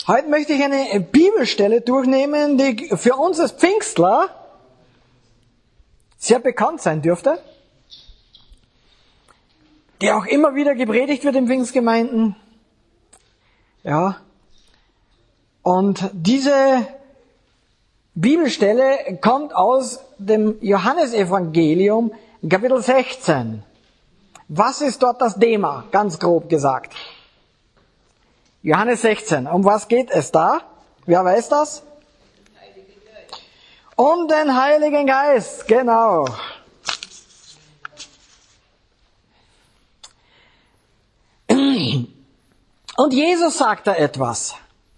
Heute möchte ich eine Bibelstelle durchnehmen, die für uns als Pfingstler sehr bekannt sein dürfte, die auch immer wieder gepredigt wird in Pfingstgemeinden. Ja. Und diese Bibelstelle kommt aus dem Johannesevangelium, Kapitel 16. Was ist dort das Thema? Ganz grob gesagt. Johannes 16. Um was geht es da? Wer weiß das? Um den Heiligen Geist, genau. Und Jesus sagt da etwas.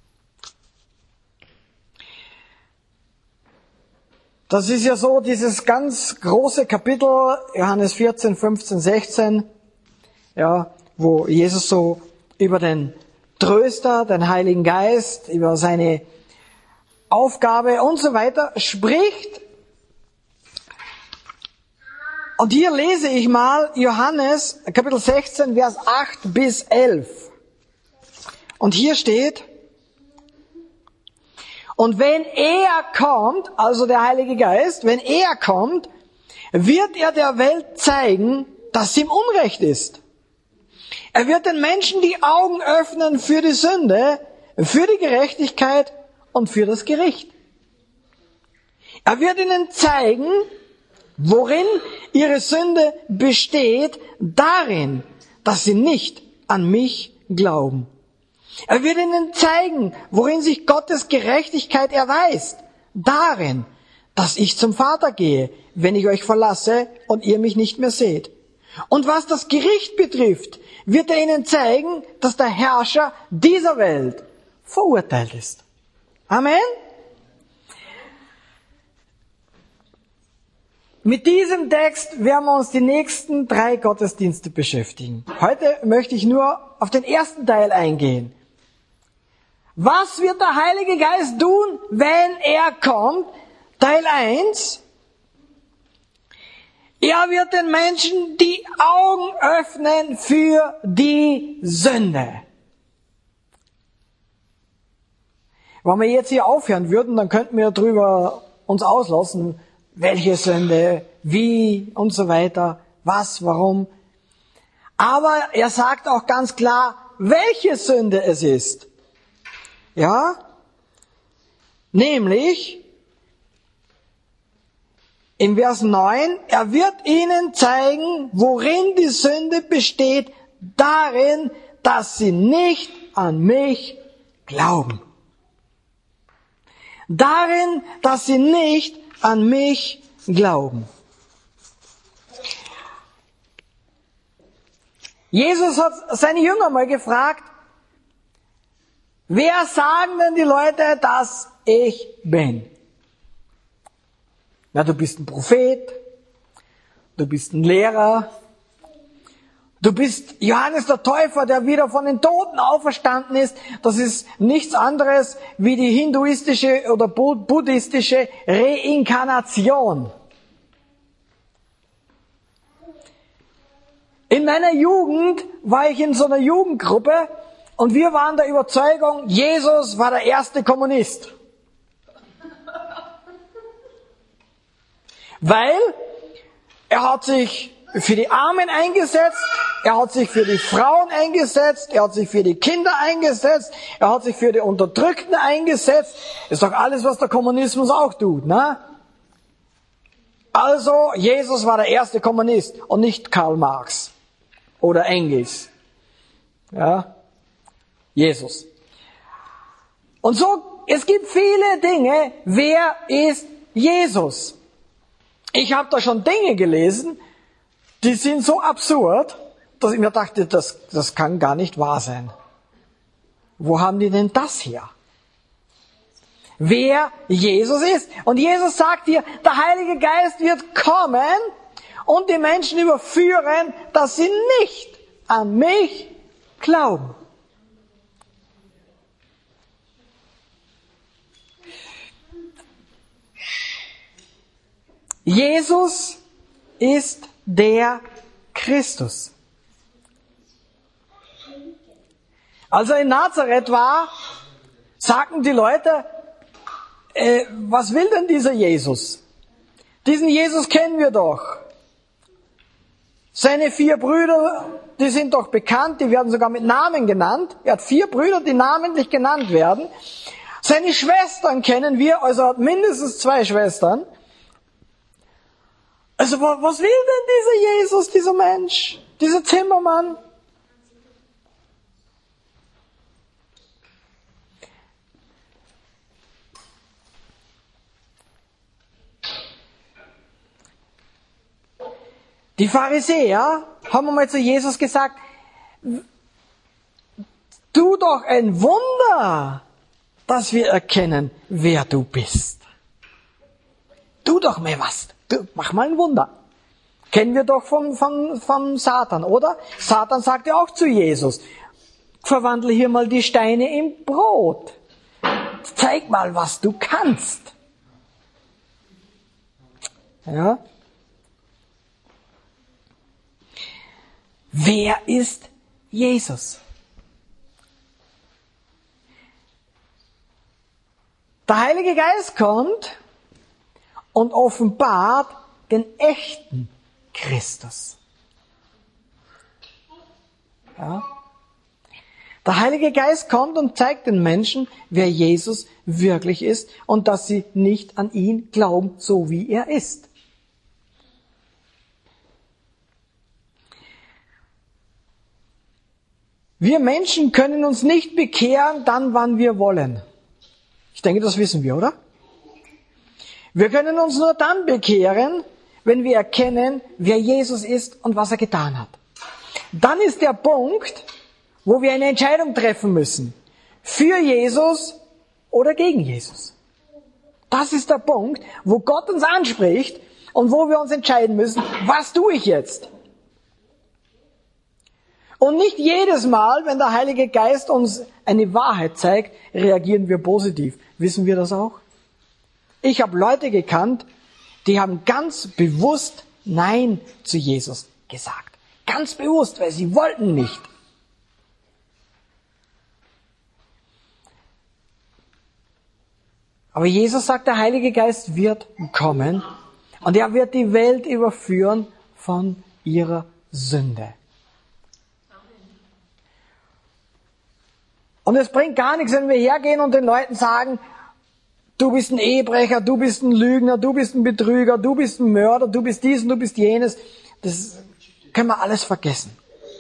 Das ist ja so dieses ganz große Kapitel, Johannes 14, 15, 16, ja, wo Jesus so über den Tröster, den Heiligen Geist, über seine Aufgabe und so weiter spricht. Und hier lese ich mal Johannes Kapitel 16, Vers 8 bis 11. Und hier steht: Und wenn er kommt, also der Heilige Geist, wenn er kommt, wird er der Welt zeigen, dass ihm Unrecht ist. Er wird den Menschen die Augen öffnen für die Sünde, für die Gerechtigkeit und für das Gericht. Er wird ihnen zeigen, worin ihre Sünde besteht, darin, dass sie nicht an mich glauben. Er wird ihnen zeigen, worin sich Gottes Gerechtigkeit erweist, darin, dass ich zum Vater gehe, wenn ich euch verlasse und ihr mich nicht mehr seht. Und was das Gericht betrifft, wird er ihnen zeigen, dass der Herrscher dieser Welt verurteilt ist. Amen. Mit diesem Text werden wir uns die nächsten 3 Gottesdienste beschäftigen. Heute möchte ich nur auf den ersten Teil eingehen. Was wird der Heilige Geist tun, wenn er kommt? Teil 1. Er wird den Menschen die Augen öffnen für die Sünde. Wenn wir jetzt hier aufhören würden, dann könnten wir darüber uns auslassen, welche Sünde, wie und so weiter, was, warum. Aber er sagt auch ganz klar, welche Sünde es ist. Ja? Nämlich, im Vers 9, er wird ihnen zeigen, worin die Sünde besteht, darin, dass sie nicht an mich glauben. Darin, dass sie nicht an mich glauben. Jesus hat seine Jünger mal gefragt, wer sagen denn die Leute, dass ich bin? Na, du bist ein Prophet, du bist ein Lehrer, du bist Johannes der Täufer, der wieder von den Toten auferstanden ist. Das ist nichts anderes wie die hinduistische oder buddhistische Reinkarnation. In meiner Jugend war ich in so einer Jugendgruppe und wir waren der Überzeugung, Jesus war der erste Kommunist. Weil er hat sich für die Armen eingesetzt, er hat sich für die Frauen eingesetzt, er hat sich für die Kinder eingesetzt, er hat sich für die Unterdrückten eingesetzt. Ist doch alles, was der Kommunismus auch tut, ne? Also, Jesus war der erste Kommunist und nicht Karl Marx oder Engels. Ja? Jesus. Und so, es gibt viele Dinge. Wer ist Jesus? Ich habe da schon Dinge gelesen, die sind so absurd, dass ich mir dachte, das kann gar nicht wahr sein. Wo haben die denn das her? Wer Jesus ist. Und Jesus sagt hier, der Heilige Geist wird kommen und die Menschen überführen, dass sie nicht an mich glauben. Jesus ist der Christus. Als er in Nazareth war, sagten die Leute, was will denn dieser Jesus? Diesen Jesus kennen wir doch. Seine 4 Brüder, die sind doch bekannt, die werden sogar mit Namen genannt. Er hat 4 Brüder, die namentlich genannt werden. Seine Schwestern kennen wir, also er hat mindestens 2 Schwestern. Also was will denn dieser Jesus, dieser Mensch, dieser Zimmermann? Die Pharisäer haben einmal zu Jesus gesagt, tu doch ein Wunder, dass wir erkennen, wer du bist. Tu doch mal was. Mach mal ein Wunder. Kennen wir doch vom Satan, oder? Satan sagte auch zu Jesus, verwandle hier mal die Steine in Brot. Zeig mal, was du kannst. Ja? Wer ist Jesus? Der Heilige Geist kommt und offenbart den echten Christus. Ja? Der Heilige Geist kommt und zeigt den Menschen, wer Jesus wirklich ist und dass sie nicht an ihn glauben, so wie er ist. Wir Menschen können uns nicht bekehren, dann, wann wir wollen. Ich denke, das wissen wir, oder? Wir können uns nur dann bekehren, wenn wir erkennen, wer Jesus ist und was er getan hat. Dann ist der Punkt, wo wir eine Entscheidung treffen müssen. Für Jesus oder gegen Jesus. Das ist der Punkt, wo Gott uns anspricht und wo wir uns entscheiden müssen, was tue ich jetzt? Und nicht jedes Mal, wenn der Heilige Geist uns eine Wahrheit zeigt, reagieren wir positiv. Wissen wir das auch? Ich habe Leute gekannt, die haben ganz bewusst Nein zu Jesus gesagt. Ganz bewusst, weil sie wollten nicht. Aber Jesus sagt, der Heilige Geist wird kommen und er wird die Welt überführen von ihrer Sünde. Und es bringt gar nichts, wenn wir hergehen und den Leuten sagen, du bist ein Ehebrecher, du bist ein Lügner, du bist ein Betrüger, du bist ein Mörder, du bist dies und du bist jenes. Das können wir alles vergessen.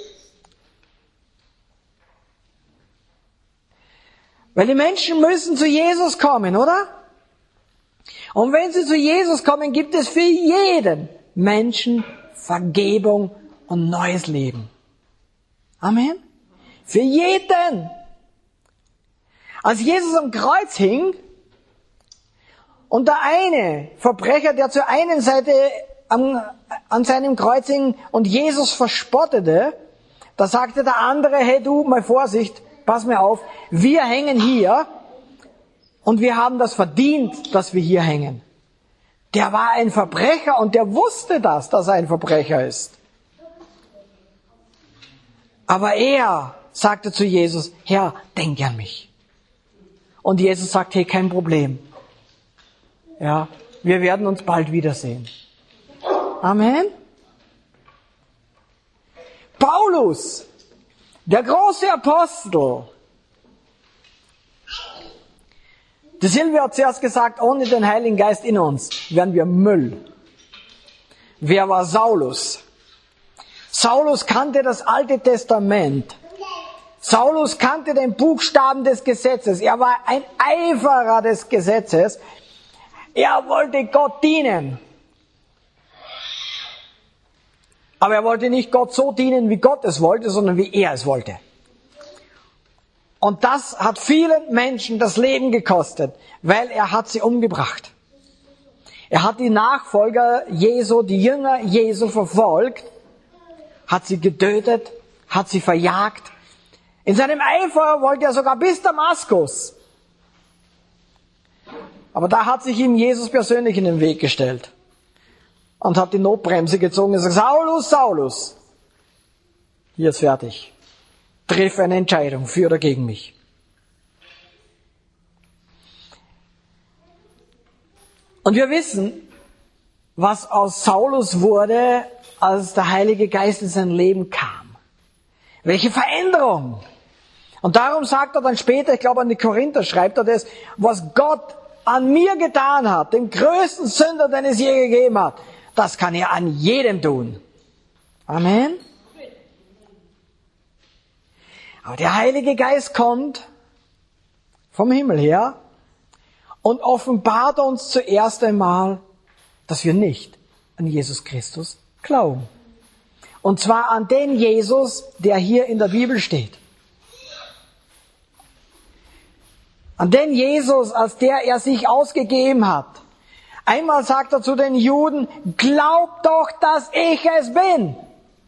Weil die Menschen müssen zu Jesus kommen, oder? Und wenn sie zu Jesus kommen, gibt es für jeden Menschen Vergebung und neues Leben. Amen. Für jeden. Als Jesus am Kreuz hing und der eine Verbrecher, der zur einen Seite an seinem Kreuz hing und Jesus verspottete, da sagte der andere, hey du, mal Vorsicht, pass mir auf, wir hängen hier und wir haben das verdient, dass wir hier hängen. Der war ein Verbrecher und der wusste das, dass er ein Verbrecher ist. Aber er sagte zu Jesus, Herr, denk an mich. Und Jesus sagt, hey, kein Problem. Ja, wir werden uns bald wiedersehen. Amen. Paulus, der große Apostel. Die Silvia hat zuerst gesagt, ohne den Heiligen Geist in uns wären wir Müll. Wer war Saulus? Saulus kannte das Alte Testament. Saulus kannte den Buchstaben des Gesetzes. Er war ein Eiferer des Gesetzes. Er wollte Gott dienen. Aber er wollte nicht Gott so dienen, wie Gott es wollte, sondern wie er es wollte. Und das hat vielen Menschen das Leben gekostet, weil er hat sie umgebracht. Er hat die Nachfolger Jesu, die Jünger Jesu verfolgt, hat sie getötet, hat sie verjagt. In seinem Eifer wollte er sogar bis Damaskus. Aber da hat sich ihm Jesus persönlich in den Weg gestellt und hat die Notbremse gezogen und gesagt, Saulus, Saulus, hier ist fertig. Triff eine Entscheidung für oder gegen mich. Und wir wissen, was aus Saulus wurde, als der Heilige Geist in sein Leben kam. Welche Veränderung. Und darum sagt er dann später, ich glaube an die Korinther schreibt er das, was Gott an mir getan hat, dem größten Sünder, den es je gegeben hat, das kann er an jedem tun. Amen. Aber der Heilige Geist kommt vom Himmel her und offenbart uns zuerst einmal, dass wir nicht an Jesus Christus glauben. Und zwar an den Jesus, der hier in der Bibel steht. An den Jesus, als der er sich ausgegeben hat. Einmal sagt er zu den Juden, glaubt doch, dass ich es bin.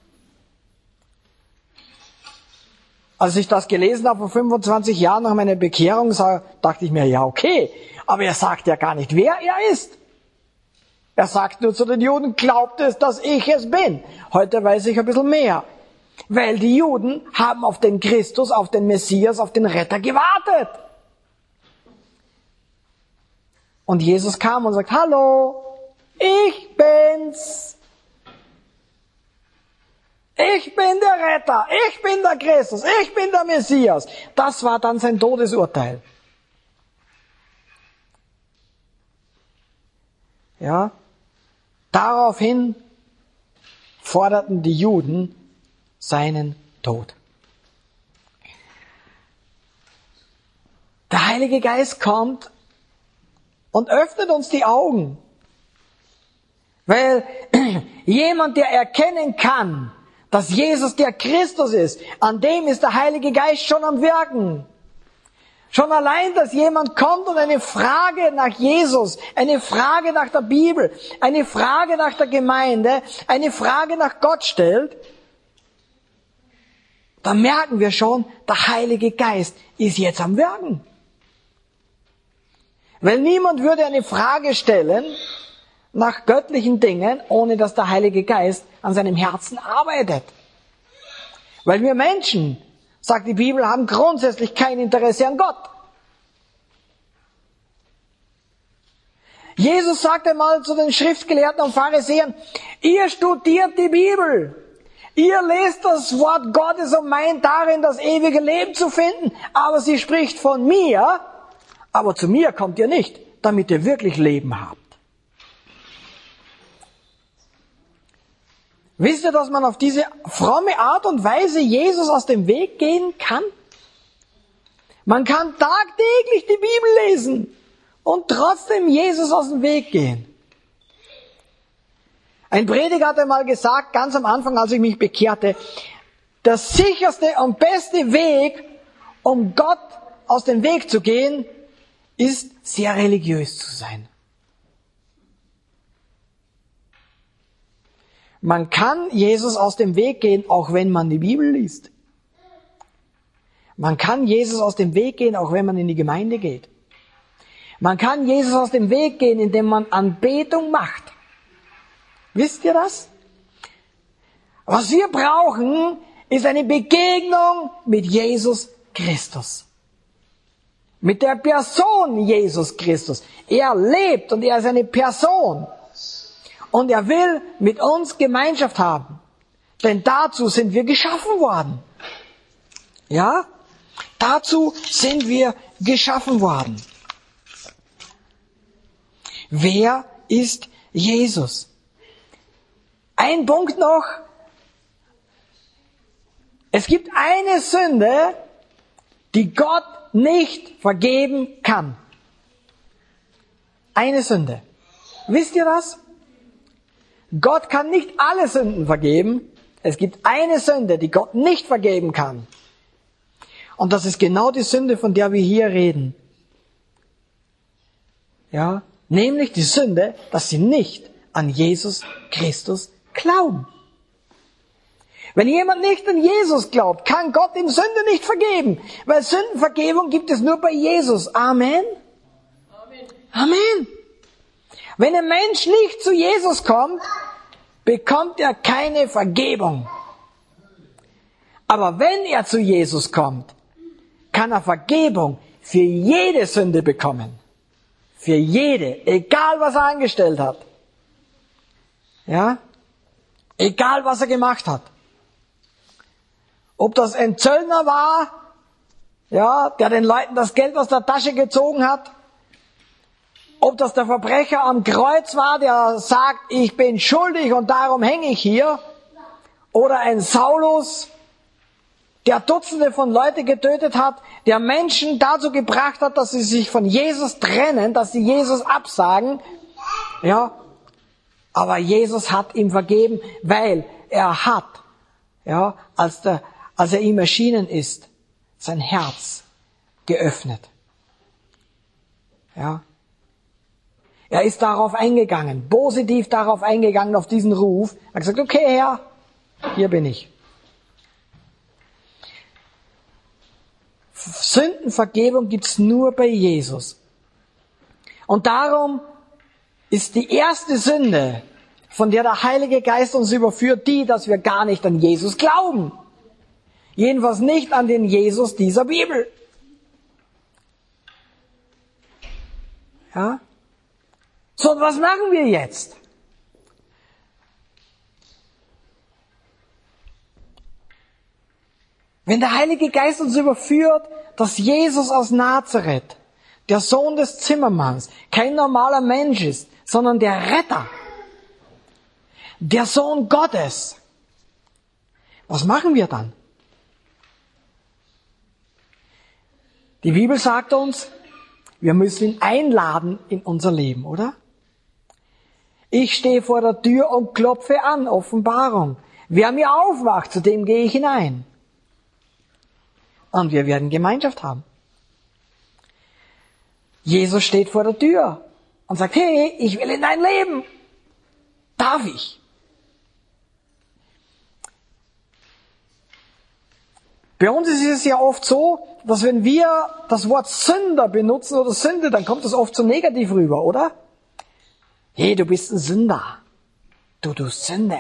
Als ich das gelesen habe vor 25 Jahren nach meiner Bekehrung, dachte ich mir, ja okay, aber er sagt ja gar nicht, wer er ist. Er sagt nur zu den Juden, glaubt es, dass ich es bin. Heute weiß ich ein bisschen mehr. Weil die Juden haben auf den Christus, auf den Messias, auf den Retter gewartet. Und Jesus kam und sagt, hallo, ich bin's. Ich bin der Retter, ich bin der Christus, ich bin der Messias. Das war dann sein Todesurteil. Ja, daraufhin forderten die Juden seinen Tod. Der Heilige Geist kommt und öffnet uns die Augen. Weil jemand, der erkennen kann, dass Jesus der Christus ist, an dem ist der Heilige Geist schon am Wirken. Schon allein, dass jemand kommt und eine Frage nach Jesus, eine Frage nach der Bibel, eine Frage nach der Gemeinde, eine Frage nach Gott stellt, dann merken wir schon, der Heilige Geist ist jetzt am Wirken. Weil niemand würde eine Frage stellen nach göttlichen Dingen, ohne dass der Heilige Geist an seinem Herzen arbeitet. Weil wir Menschen, sagt die Bibel, haben grundsätzlich kein Interesse an Gott. Jesus sagte mal zu den Schriftgelehrten und Pharisäern, ihr studiert die Bibel, ihr lest das Wort Gottes und meint darin das ewige Leben zu finden, aber sie spricht von mir, aber zu mir kommt ihr nicht, damit ihr wirklich Leben habt. Wisst ihr, dass man auf diese fromme Art und Weise Jesus aus dem Weg gehen kann? Man kann tagtäglich die Bibel lesen und trotzdem Jesus aus dem Weg gehen. Ein Prediger hat einmal gesagt, ganz am Anfang, als ich mich bekehrte, der sicherste und beste Weg, um Gott aus dem Weg zu gehen, ist, sehr religiös zu sein. Man kann Jesus aus dem Weg gehen, auch wenn man die Bibel liest. Man kann Jesus aus dem Weg gehen, auch wenn man in die Gemeinde geht. Man kann Jesus aus dem Weg gehen, indem man Anbetung macht. Wisst ihr das? Was wir brauchen, ist eine Begegnung mit Jesus Christus. Mit der Person Jesus Christus. Er lebt und er ist eine Person. Und er will mit uns Gemeinschaft haben. Denn dazu sind wir geschaffen worden. Ja? Dazu sind wir geschaffen worden. Wer ist Jesus? Ein Punkt noch. Es gibt eine Sünde, die Gott nicht vergeben kann. Eine Sünde. Wisst ihr das? Gott kann nicht alle Sünden vergeben. Es gibt eine Sünde, die Gott nicht vergeben kann. Und das ist genau die Sünde, von der wir hier reden. Ja, nämlich die Sünde, dass sie nicht an Jesus Christus glauben. Wenn jemand nicht an Jesus glaubt, kann Gott ihm Sünde nicht vergeben. Weil Sündenvergebung gibt es nur bei Jesus. Amen. Amen. Amen. Wenn ein Mensch nicht zu Jesus kommt, bekommt er keine Vergebung. Aber wenn er zu Jesus kommt, kann er Vergebung für jede Sünde bekommen. für jede, egal was er angestellt hat. Ja? Egal was er gemacht hat. Ob das ein Zöllner war, ja, der den Leuten das Geld aus der Tasche gezogen hat, ob das der Verbrecher am Kreuz war, der sagt, ich bin schuldig und darum hänge ich hier, oder ein Saulus, der Dutzende von Leuten getötet hat, der Menschen dazu gebracht hat, dass sie sich von Jesus trennen, dass sie Jesus absagen, ja, aber Jesus hat ihm vergeben, weil er hat, ja, als er ihm erschienen ist, sein Herz geöffnet. Ja. Er ist darauf eingegangen, positiv darauf eingegangen, auf diesen Ruf. Er hat gesagt, okay, Herr, hier bin ich. Sündenvergebung gibt's nur bei Jesus. Und darum ist die erste Sünde, von der der Heilige Geist uns überführt, die, dass wir gar nicht an Jesus glauben. Jedenfalls nicht an den Jesus dieser Bibel. Ja? So, und was machen wir jetzt? Wenn der Heilige Geist uns überführt, dass Jesus aus Nazareth, der Sohn des Zimmermanns, kein normaler Mensch ist, sondern der Retter, der Sohn Gottes, was machen wir dann? Die Bibel sagt uns, wir müssen ihn einladen in unser Leben, oder? Ich stehe vor der Tür und klopfe an, Offenbarung. Wer mir aufmacht, zu dem gehe ich hinein. Und wir werden Gemeinschaft haben. Jesus steht vor der Tür und sagt, hey, ich will in dein Leben. Darf ich? Bei uns ist es ja oft so, dass wenn wir das Wort Sünder benutzen oder Sünde, dann kommt das oft so negativ rüber, oder? Hey, du bist ein Sünder. Du Sünde.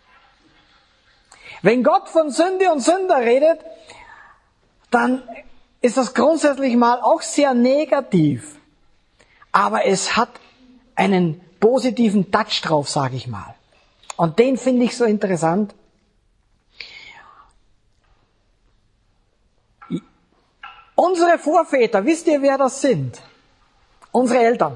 Wenn Gott von Sünde und Sünder redet, dann ist das grundsätzlich mal auch sehr negativ. Aber es hat einen positiven Touch drauf, sage ich mal. Und den finde ich so interessant. Unsere Vorväter, wisst ihr, wer das sind? Unsere Eltern.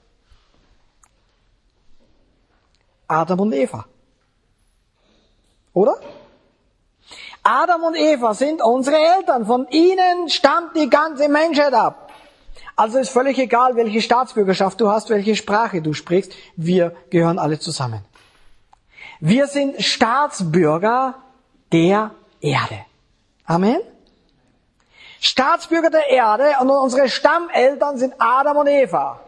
Adam und Eva. Oder? Adam und Eva sind unsere Eltern. Von ihnen stammt die ganze Menschheit ab. Also ist völlig egal, welche Staatsbürgerschaft du hast, welche Sprache du sprichst. Wir gehören alle zusammen. Wir sind Staatsbürger der Erde. Amen. Staatsbürger der Erde und unsere Stammeltern sind Adam und Eva.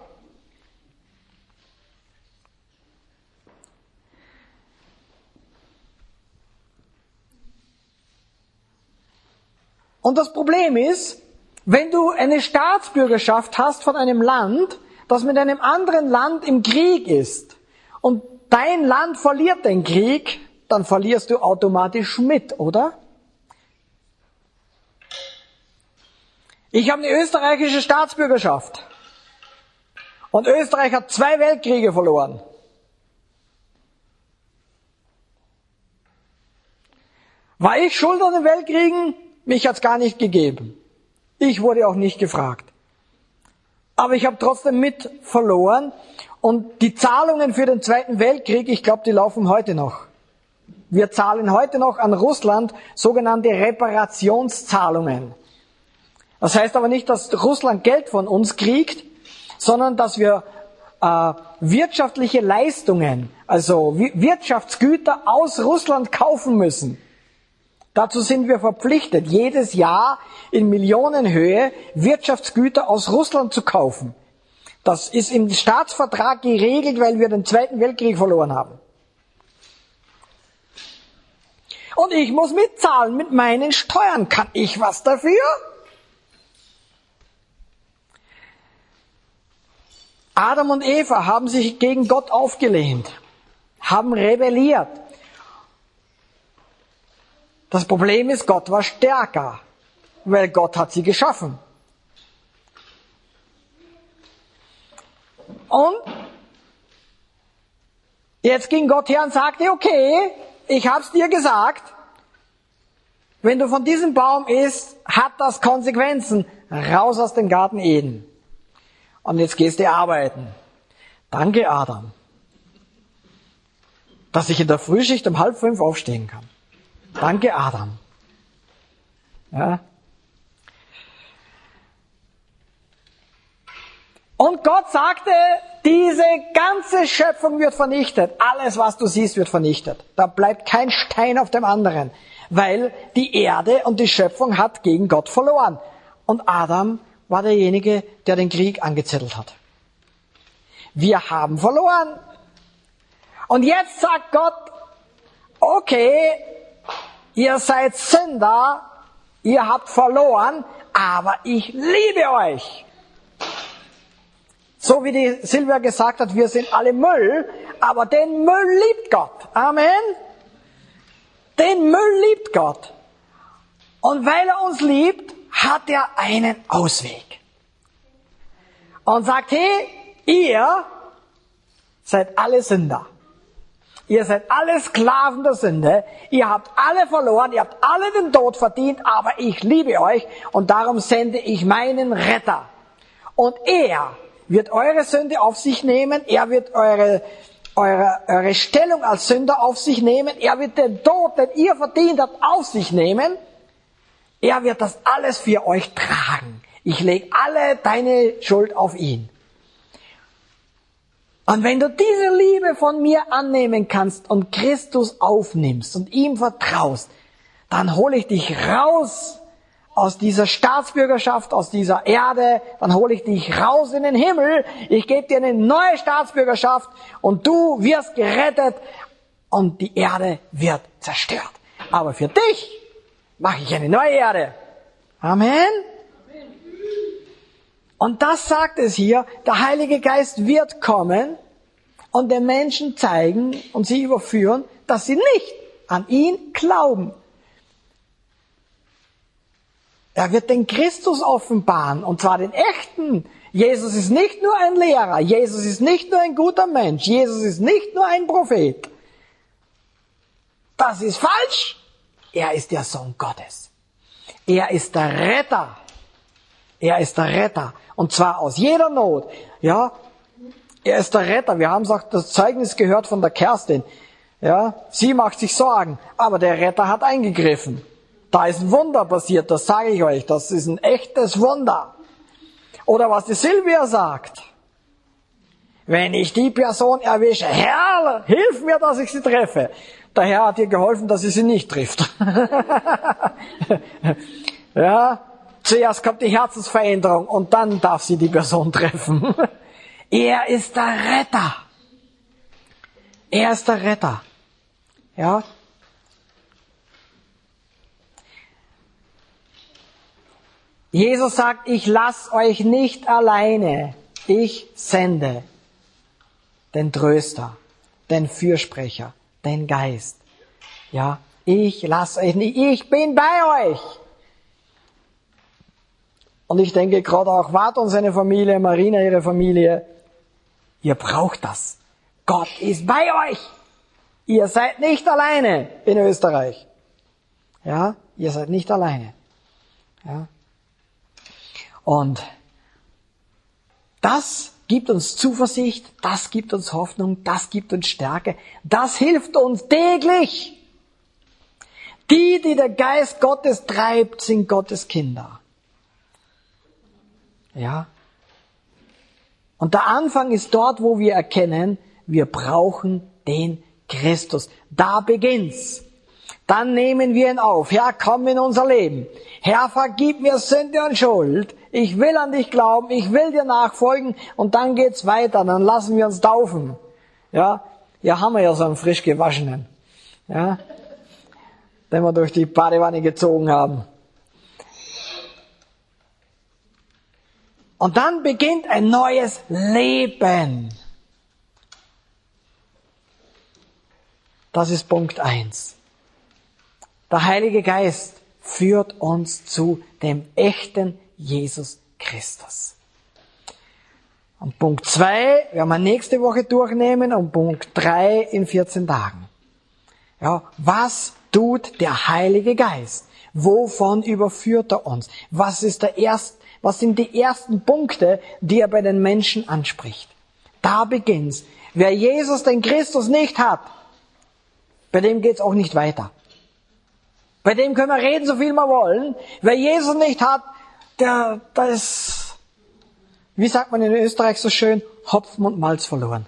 Und das Problem ist, wenn du eine Staatsbürgerschaft hast von einem Land, das mit einem anderen Land im Krieg ist, und dein Land verliert den Krieg, dann verlierst du automatisch mit, oder? Ich habe eine österreichische Staatsbürgerschaft. Und Österreich hat 2 Weltkriege verloren. War ich schuld an den Weltkriegen? Mich hat's gar nicht gegeben. Ich wurde auch nicht gefragt. Aber ich habe trotzdem mit verloren. Und die Zahlungen für den Zweiten Weltkrieg, ich glaube, die laufen heute noch. Wir zahlen heute noch an Russland sogenannte Reparationszahlungen. Das heißt aber nicht, dass Russland Geld von uns kriegt, sondern dass wir wirtschaftliche Leistungen, also Wirtschaftsgüter aus Russland kaufen müssen. Dazu sind wir verpflichtet, jedes Jahr in Millionenhöhe Wirtschaftsgüter aus Russland zu kaufen. Das ist im Staatsvertrag geregelt, weil wir den Zweiten Weltkrieg verloren haben. Und ich muss mitzahlen mit meinen Steuern. Kann ich was dafür? Adam und Eva haben sich gegen Gott aufgelehnt, haben rebelliert. Das Problem ist, Gott war stärker, weil Gott hat sie geschaffen. Und jetzt ging Gott her und sagte, okay, ich hab's dir gesagt, wenn du von diesem Baum isst, hat das Konsequenzen. Raus aus dem Garten Eden. Und jetzt gehst du arbeiten. Danke, Adam, dass ich in der Frühschicht um 4:30 aufstehen kann. Danke, Adam. Ja. Und Gott sagte, diese ganze Schöpfung wird vernichtet. Alles, was du siehst, wird vernichtet. Da bleibt kein Stein auf dem anderen. Weil die Erde und die Schöpfung hat gegen Gott verloren. Und Adam war derjenige, der den Krieg angezettelt hat. Wir haben verloren. Und jetzt sagt Gott, okay, ihr seid Sünder, ihr habt verloren, aber ich liebe euch. So wie die Silvia gesagt hat, wir sind alle Müll, aber den Müll liebt Gott. Amen. Den Müll liebt Gott. Und weil er uns liebt, hat er einen Ausweg. Und sagt, hey, ihr seid alle Sünder. Ihr seid alle Sklaven der Sünde. Ihr habt alle verloren. Ihr habt alle den Tod verdient. Aber ich liebe euch. Und darum sende ich meinen Retter. Und er wird eure Sünde auf sich nehmen. Er wird eure Stellung als Sünder auf sich nehmen. Er wird den Tod, den ihr verdient habt, auf sich nehmen. Er wird das alles für euch tragen. Ich lege alle deine Schuld auf ihn. Und wenn du diese Liebe von mir annehmen kannst und Christus aufnimmst und ihm vertraust, dann hole ich dich raus aus dieser Staatsbürgerschaft, aus dieser Erde, dann hole ich dich raus in den Himmel, ich gebe dir eine neue Staatsbürgerschaft und du wirst gerettet und die Erde wird zerstört. Aber für dich mache ich eine neue Erde. Amen. Und das sagt es hier, der Heilige Geist wird kommen und den Menschen zeigen und sie überführen, dass sie nicht an ihn glauben. Er wird den Christus offenbaren, und zwar den echten. Jesus ist nicht nur ein Lehrer, Jesus ist nicht nur ein guter Mensch, Jesus ist nicht nur ein Prophet. Das ist falsch. Er ist der Sohn Gottes. Er ist der Retter. Er ist der Retter. Und zwar aus jeder Not. Ja, er ist der Retter. Wir haben auch das Zeugnis gehört von der Kerstin. Ja, sie macht sich Sorgen, aber der Retter hat eingegriffen. Da ist ein Wunder passiert, das sage ich euch. Das ist ein echtes Wunder. Oder was die Silvia sagt. Wenn ich die Person erwische, Herr, hilf mir, dass ich sie treffe. Der Herr hat ihr geholfen, dass sie sie nicht trifft. Ja, zuerst kommt die Herzensveränderung und dann darf sie die Person treffen. Er ist der Retter. Er ist der Retter. Ja. Jesus sagt, ich lasse euch nicht alleine. Ich sende den Tröster, den Fürsprecher, den Geist. Ja, ich lasse euch nicht, ich bin bei euch. Und ich denke gerade auch Wart und seine Familie, Marina ihre Familie, ihr braucht das. Gott ist bei euch. Ihr seid nicht alleine in Österreich. Ja, ihr seid nicht alleine. Ja. Und das gibt uns Zuversicht, das gibt uns Hoffnung, das gibt uns Stärke, das hilft uns täglich. Die der Geist Gottes treibt, sind Gottes Kinder. Ja. Und der Anfang ist dort, wo wir erkennen, wir brauchen den Christus. Da beginnt's. Dann nehmen wir ihn auf. Herr, komm in unser Leben. Herr, vergib mir Sünde und Schuld. Ich will an dich glauben. Ich will dir nachfolgen. Und dann geht's weiter. Dann lassen wir uns taufen. Ja, hier haben wir ja so einen frisch gewaschenen. Ja, den wir durch die Badewanne gezogen haben. Und dann beginnt ein neues Leben. Das ist Punkt 1. Der Heilige Geist führt uns zu dem echten Jesus Christus. Und Punkt 2 werden wir nächste Woche durchnehmen und Punkt 3 in 14 Tagen. Ja, was tut der Heilige Geist? Wovon überführt er uns? Was sind die ersten Punkte, die er bei den Menschen anspricht? Da beginnt's. Wer Jesus, den Christus, nicht hat, bei dem geht's auch nicht weiter. Bei dem können wir reden, so viel wir wollen. Wer Jesus nicht hat, der ist, wie sagt man in Österreich so schön, Hopfen und Malz verloren.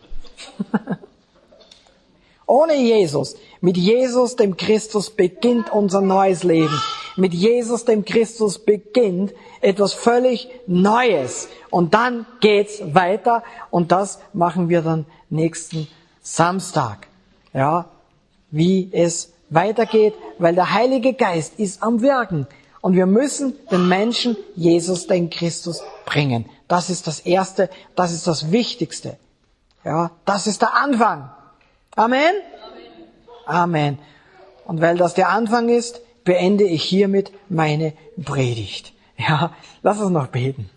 Ohne Jesus, mit Jesus, dem Christus, beginnt unser neues Leben. Mit Jesus, dem Christus, beginnt etwas völlig Neues. Und dann geht's weiter. Und das machen wir dann nächsten Samstag. Ja, wie es weitergeht, weil der Heilige Geist ist am Wirken. Und wir müssen den Menschen Jesus, den Christus, bringen. Das ist das Erste, das ist das Wichtigste. Ja, das ist der Anfang. Amen? Amen. Und weil das der Anfang ist, beende ich hiermit meine Predigt. Ja, lass uns noch beten.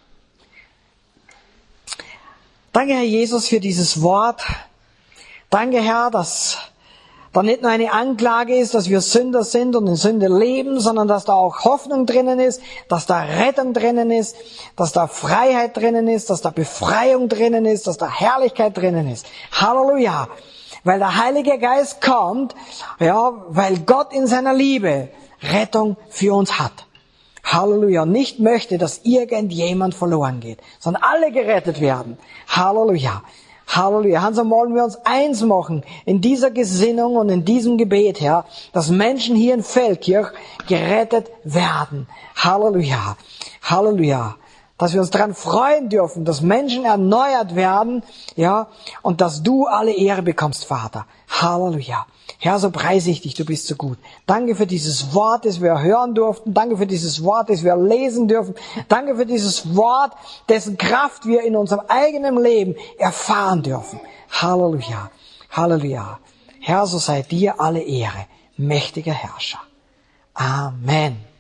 Danke, Herr Jesus, für dieses Wort. Danke, Herr, dass da nicht nur eine Anklage ist, dass wir Sünder sind und in Sünde leben, sondern dass da auch Hoffnung drinnen ist, dass da Rettung drinnen ist, dass da Freiheit drinnen ist, dass da Befreiung drinnen ist, dass da Herrlichkeit drinnen ist. Halleluja! Weil der Heilige Geist kommt, ja, weil Gott in seiner Liebe Rettung für uns hat. Halleluja! Und nicht möchte, dass irgendjemand verloren geht, sondern alle gerettet werden. Halleluja! Halleluja. Hans, und wollen wir uns eins machen in dieser Gesinnung und in diesem Gebet, Herr, dass Menschen hier in Feldkirch gerettet werden. Halleluja. Halleluja. Dass wir uns daran freuen dürfen, dass Menschen erneuert werden, ja, und dass du alle Ehre bekommst, Vater. Halleluja. Herr, so preise ich dich, du bist so gut. Danke für dieses Wort, das wir hören durften. Danke für dieses Wort, das wir lesen dürfen. Danke für dieses Wort, dessen Kraft wir in unserem eigenen Leben erfahren dürfen. Halleluja. Halleluja. Herr, so sei dir alle Ehre, mächtiger Herrscher. Amen.